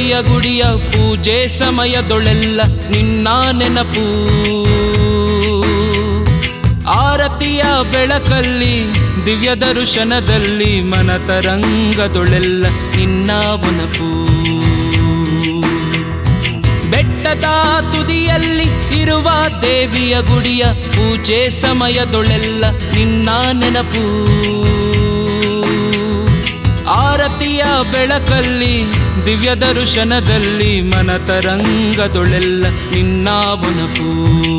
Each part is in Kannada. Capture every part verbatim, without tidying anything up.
ದೇವಿಯ ಗುಡಿಯ ಪೂಜೆ ಸಮಯದೊಳೆಲ್ಲ ನಿನ್ನ ನೆನಪು. ಆರತಿಯ ಬೆಳಕಲ್ಲಿ ದಿವ್ಯ ದರ್ಶನದಲ್ಲಿ ಮನತರಂಗದೊಳೆಲ್ಲ ನಿನ್ನ ಒನಪು. ಬೆಟ್ಟದ ತುದಿಯಲ್ಲಿ ಇರುವ ದೇವಿಯ ಗುಡಿಯ ಪೂಜೆ ಸಮಯದೊಳೆಲ್ಲ ನಿನ್ನ ನೆನಪು. ಆರತಿಯ ಬೆಳಕಲ್ಲಿ ದಿವ್ಯ ದರ್ಶನದಲ್ಲಿ ಮನತರಂಗದೊಳೆಲ್ಲ ನಿನ್ನ ಒನಪು.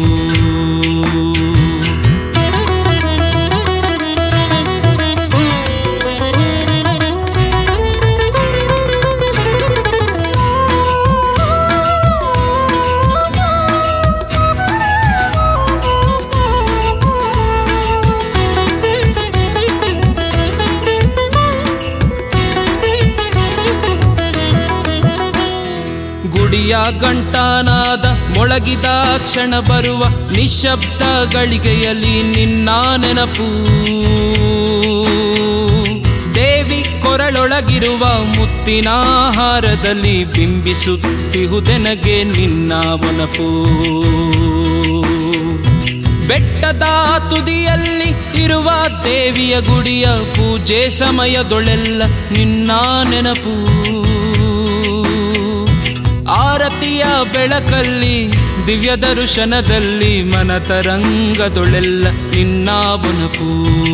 ಗುಡಿಯ ಗಂಟಾನಾದ ಮೊಳಗಿದ ಕ್ಷಣ ಬರುವ ನಿಶಬ್ದ ಗಳಿಗೆಯಲ್ಲಿ ನಿನ್ನ ನೆನಪು. ದೇವಿ ಕೊರಳೊಳಗಿರುವ ಮುತ್ತಿನ ಹಾರದಲ್ಲಿ ಬಿಂಬಿಸುತ್ತಿಹುದೆನಗೆ ನಿನ್ನ ಒನಪು. ಬೆಟ್ಟದ ತುದಿಯಲ್ಲಿ ಇರುವ ದೇವಿಯ ಗುಡಿಯ ಪೂಜೆ ಸಮಯದೊಳೆಲ್ಲ ನಿನ್ನ ನೆನಪು. ಆರತಿಯ ಬೆಳಕಲ್ಲಿ ದಿವ್ಯ ದರ್ಶನದಲ್ಲಿ ಮನತರಂಗದೊಳೆಲ್ಲ ನಿನ್ನ ಒನಪು.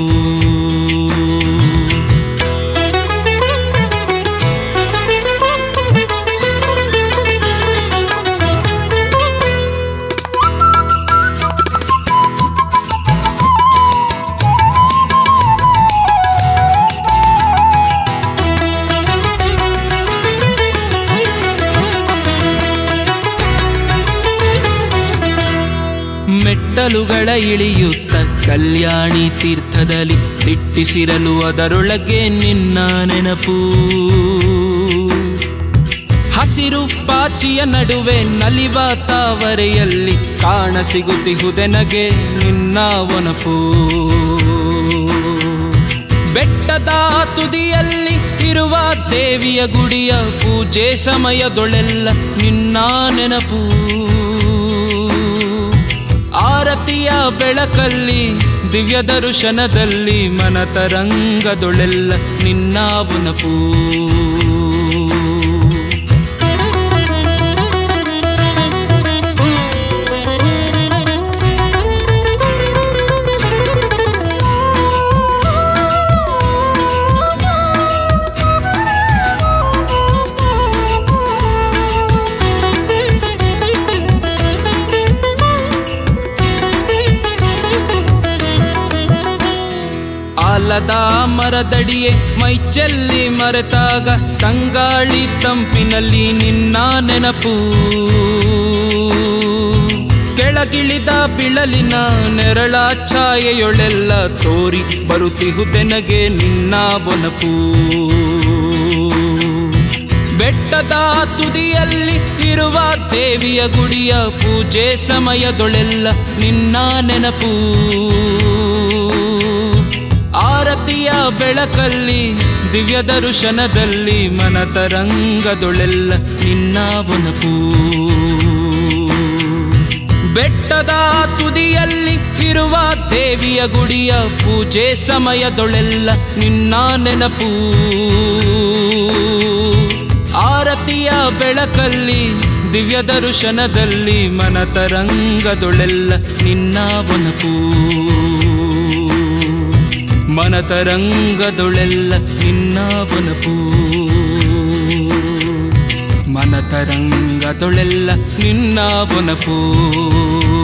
ಮೆಟ್ಟಲುಗಳ ಇಳಿಯುತ್ತ ಕಲ್ಯಾಣಿ ತೀರ್ಥದಲ್ಲಿ ದಿಟ್ಟಿಸಿರಲು ಅದರೊಳಗೆ ನಿನ್ನ ನೆನಪು. ಹಸಿರು ಪಾಚಿಯ ನಡುವೆ ನಲಿವ ತಾವರೆಯಲ್ಲಿ ಕಾಣಸಿಗುತ್ತಿಹುದೆನಗೆ ನಿನ್ನ ಒನಪು. ಬೆಟ್ಟದ ತುದಿಯಲ್ಲಿ ಇರುವ ದೇವಿಯ ಗುಡಿಯ ಪೂಜೆ ಸಮಯದೊಳೆಲ್ಲ ನಿನ್ನ ನೆನಪು. ಆರತಿಯ ಬೆಳಕಲ್ಲಿ ದಿವ್ಯ ದರ್ಶನದಲ್ಲಿ ಮನತರಂಗದೊಳೆಲ್ಲ ನಿನ್ನ ಒನಪು. ಆಲದ ಮರದಡಿಯೇ ಮೈಚೆಲ್ಲಿ ಮರೆತಾಗ ತಂಗಾಳಿ ತಂಪಿನಲ್ಲಿ ನಿನ್ನ ನೆನಪು. ಕೆಳಗಿಳಿದ ಬಿಳಲಿನ ನೆರಳ ಛಾಯೆಯೊಳೆಲ್ಲ ತೋರಿ ಬರುತ್ತಿಹುದೆನಗೆ ನಿನ್ನ ಒನಪು. ಬೆಟ್ಟದ ತುದಿಯಲ್ಲಿ ಇರುವ ದೇವಿಯ ಗುಡಿಯ ಪೂಜೆ ಸಮಯದೊಳೆಲ್ಲ ನಿನ್ನ ನೆನಪು. ಆರತಿಯ ಬೆಳಕಲ್ಲಿ ದಿವ್ಯ ದರ್ಶನದಲ್ಲಿ ಮನತರಂಗದೊಳೆಲ್ಲ ನಿನ್ನ ಒನಪು. ಬೆಟ್ಟದ ತುದಿಯಲ್ಲಿ ಇರುವ ದೇವಿಯ ಗುಡಿಯ ಪೂಜೆ ಸಮಯದೊಳೆಲ್ಲ ನಿನ್ನ ನೆನಪು. ಆರತಿಯ ಬೆಳಕಲ್ಲಿ ದಿವ್ಯ ದರ್ಶನದಲ್ಲಿ ಮನತರಂಗದೊಳೆಲ್ಲ ನಿನ್ನ ಒನಪು. ಮನತರಂಗದೊಳೆಲ್ಲ ನಿನ್ನ ಒನಪು. ಮನತರಂಗದೊಳೆಲ್ಲ ನಿನ್ನ ಒನಪು.